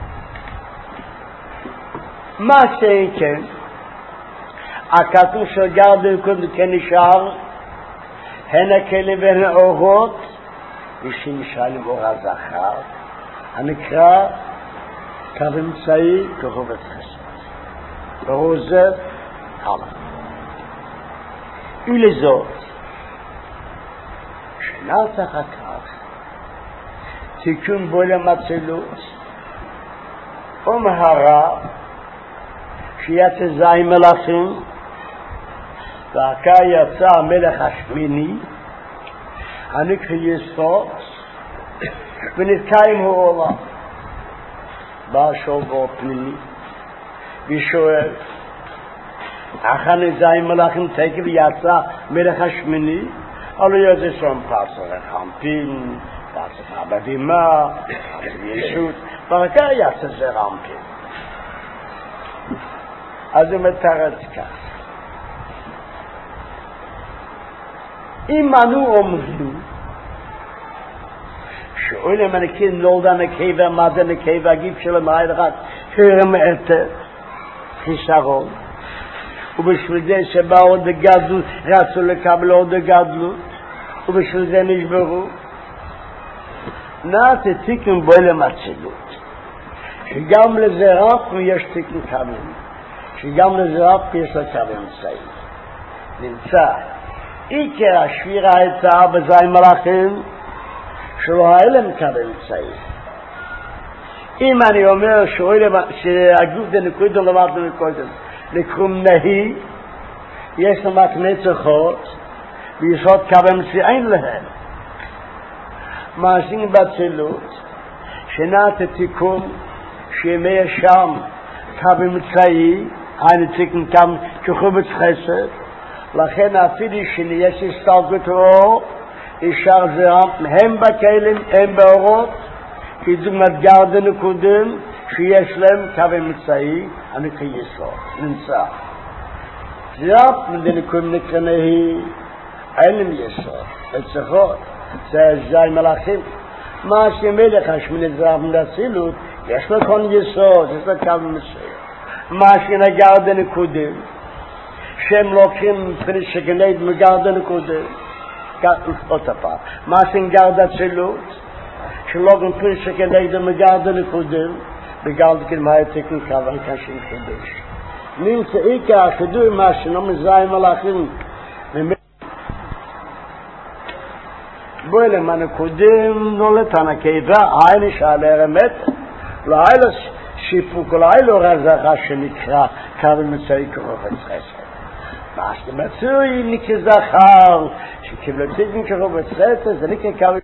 מה שאין כן, הכתוב של גרדן קודם כן נשאר, הן הכלים והן האורות, ושנשאר עם אור הזכר, הנקרא קו אמצעי כחובת חסד. ברור זה, הלאה. ולזאת, שנצח הכך, תיקון בו למצלות, ומהרה, שיצא זי מלאכים, ואחר יצא המלך השמיני, הנקרא יסוד, ונתקיים הוא עולם. בא שואל בו פנימי, ושואל, אחר נזי מלאכים תקף יצא מלך השמיני, אבל יוצא שם פסר רמפין, פסר הבדימה, פסר ישות, ואחר יצא זה רמפין. אז הוא מתרץ כך. אם אנו אומרים, שאולי מנקים נולדה נקבה, מה זה נקבה, הגיב שלהם היה לך הרמתת, חיסרון, ובשביל זה שבאו עוד גדלות, רצו לקבל עוד גדלות, ובשביל זה נשברו. נעשה תיקון בו למצלות, שגם לזרף יש תיקון כמים, שגם לזרף יש לה קו אמצעי. נמצא, עיקר השבירה הייתה בזי מלאכים, שלא היה להם קו אמצעי. אם אני אומר שהגוף דנקודו למדנו קודם, לקרום נהי, יש להם מקנצחות, ויסוד קו אמצעי אין להם. מעשים בצילות, שנת התיקון, שימי שם קו אמצעי, היינו תיקון כאן כחובץ חסד, לכן אפילו שיש הסתלקות אור, ישר זרם, הם בכלים, הם באורות, כדוגמת גרדן קודם, שיש להם קו אמצעי, הנקרא יסוד, נמצא. זרם מדנקום נקרא נהי, אין להם יסוד, לצחות, זה זי מלאכים. מה שמלך השמיני זרם להצילות, יש לו כאן יסוד, יש לו קו אמצעי. מה שנגרדן קודם, שהם לוקחים פריש שגנד מגרדן קודם, עוד הפעם, מה שנגרד הצילות, שלוקחים פריש שגנד מגרדן קודם, בגרדן קודם היה תיקון כוון קשים חידוש. נמצא עיקר החידוש מה שלא מזהים מלאכים, בואי למען קודם נולד הנקבה, היה נשאר להרמת, לא היה שיפוק אולי לא רזרה שנקרא קו מצוי קרוב אצחסד. מה שמצוי נקרא זכר, שקיבלו צידין קרוב אצחסד, זה נקרא קו